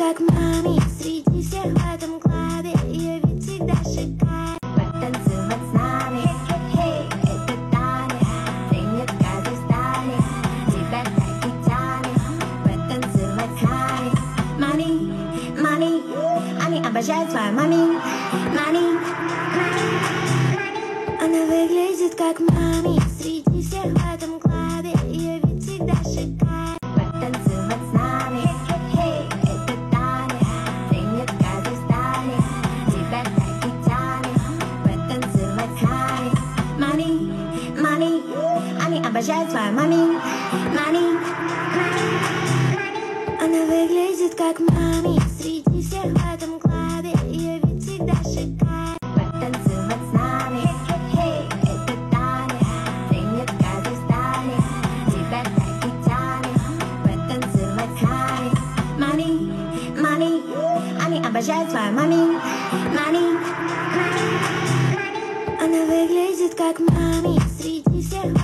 как маме среди всех в этом клабе. Ее вид всегда шикарен. Потанцевать с нами, это танец. Ты мне каждый станет, тебя так и тянет. Потанцевать с нами. Money, money, они обожают свою мами. Money, она выглядит как мами среди всех в этом клабе. Ее вид всегда шикарен. Потанцевать с нами, это танец. Ты мне каждый станет, тебя так и тянет. Потанцевать с нами. Money, money, они обожают свою мами. Money, она выглядит как мами среди всех в этом клабе. Ее вид всегда шикарен. Потанцевать с нами, это танец. Ты мне каждый станет, тебя так и тянет. Потанцевать с нами. Money, money, они обожают свою мами. Money, она выглядит как мами среди всех.